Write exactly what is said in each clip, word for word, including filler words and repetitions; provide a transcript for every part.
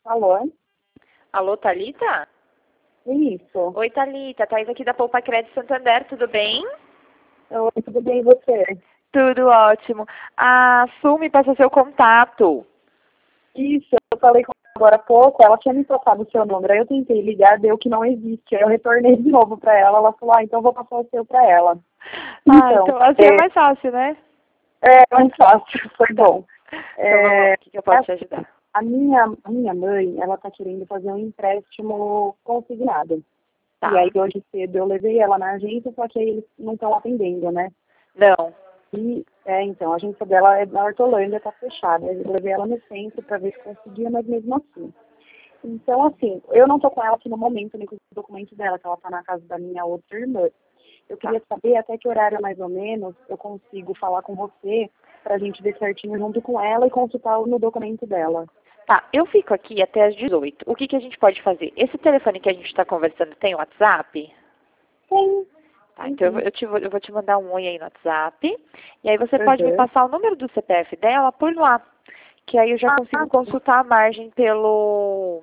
Alô? Alô, Thalita? Isso. Oi, Thalita. Thaís aqui da Poupa Crédito Santander, tudo bem? Oi, tudo bem e você? Tudo ótimo. A Su me passou seu contato. Isso, eu falei com ela agora há pouco, ela tinha me passado o seu número, aí eu tentei ligar, deu que não existe, aí eu retornei de novo pra ela, ela falou, ah, então eu vou passar o seu pra ela. Ah, então assim é, é mais fácil, né? É, mais fácil, foi Tá. bom. Então, É, o que, que eu posso te ajudar? A minha, a minha mãe, ela tá querendo fazer um empréstimo consignado. Tá. E aí hoje cedo eu levei ela na agência, só que aí eles não estão atendendo, né? Não. E, é, então, a agência dela é da Hortolândia, tá fechada. Eu levei ela no centro para ver se conseguia, mas mesmo assim. Então, assim, eu não tô com ela aqui no momento, nem com os documentos dela, que ela tá na casa da minha outra irmã. Eu queria saber até que horário, mais ou menos, eu consigo falar com você pra gente ver certinho junto com ela e consultar no documento dela. Tá, eu fico aqui até às dezoito. O que, que a gente pode fazer? Esse telefone que a gente está conversando tem WhatsApp? Sim. Tá, então eu vou, eu, te, vou- eu vou te mandar um oi aí no WhatsApp. E aí você Uhum. pode me passar o número do C P F dela por lá. Que aí eu já Ah, consigo sim. consultar a margem pelo,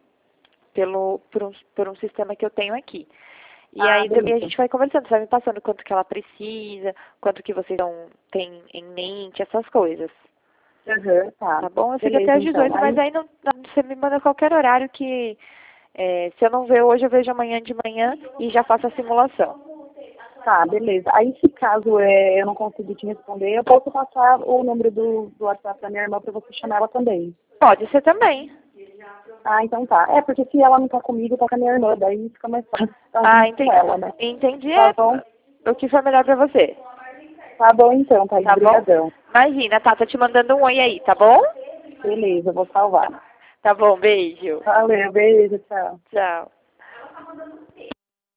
pelo, por, um, por um sistema que eu tenho aqui. E Ah, aí também a beleza. gente vai conversando, você vai me passando quanto que ela precisa, quanto que vocês não têm em mente, essas coisas. Uhum, tá. Tá bom? Eu fico Beleza, até às então. dezoito, mas aí não, não- você me manda qualquer horário que, é, se eu não ver hoje, eu vejo amanhã de manhã e já faço a simulação. Tá, beleza. Aí, se caso é, eu não conseguir te responder, eu posso passar o número do, do WhatsApp da minha irmã pra você chamar ela também. Pode ser também. Ah, então tá. É, porque se ela não tá comigo, tá com a minha irmã, daí fica mais fácil tá Ah, junto entendi. com ela, né? Entendi. Tá É bom? o que for melhor pra você. Tá bom então, Thaís. Tá bom? Obrigadão. Imagina, tá, tô te mandando um oi aí, tá bom? Beleza, eu vou salvar. Tá bom, beijo. Valeu, beijo, tchau. Tchau.